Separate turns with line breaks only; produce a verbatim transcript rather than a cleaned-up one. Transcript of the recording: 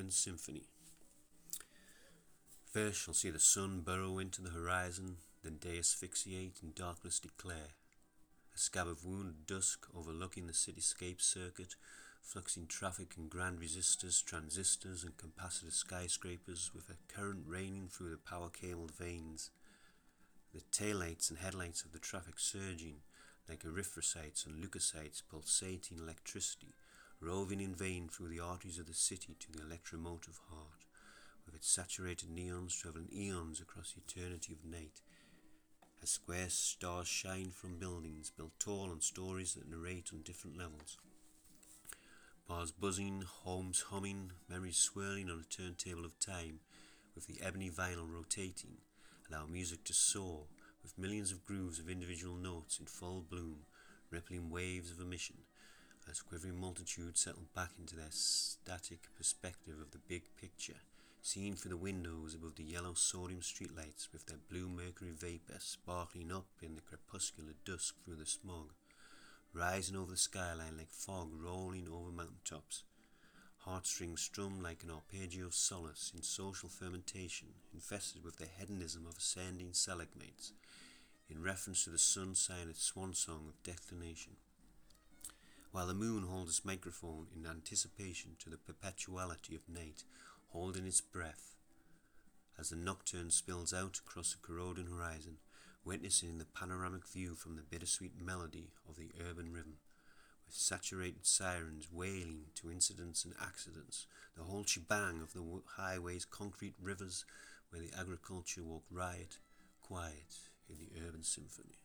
Urban Symphony. First shall see the sun burrow into the horizon, then day asphyxiate and darkness declare. A scab of wounded dusk overlooking the cityscape circuit, fluxing traffic and grand resistors, transistors and capacitor skyscrapers, with a current raining through the power-cabled veins. The taillights and headlights of the traffic surging, like erythrocytes and leukocytes pulsating electricity, roving in vain through the arteries of the city to the electromotive heart, with its saturated neons travelling eons across the eternity of night, as square stars shine from buildings built tall on stories that narrate on different levels. Bars buzzing, homes humming, memories swirling on a turntable of time, with the ebony vinyl rotating, allow music to soar, with millions of grooves of individual notes in full bloom, rippling waves of emission, as quivering multitudes settle back into their static perspective of the big picture, seen through the windows above the yellow sodium streetlights with their blue mercury vapor sparkling up in the crepuscular dusk through the smog, rising over the skyline like fog rolling over mountaintops. Heartstrings strum like an arpeggio solace in social fermentation, infested with the hedonism of ascending stalagmites, in reference to the sun sighing its swan song of declination, while the moon holds its microphone in anticipation to the perpetuality of night, holding its breath, as the nocturne spills out across the corroding horizon, witnessing the panoramic view from the bittersweet melody of the urban rhythm, with saturated sirens wailing to incidents and accidents, the whole shebang of the highways, concrete rivers, where the agriculture walk riot, quiet in the urban symphony.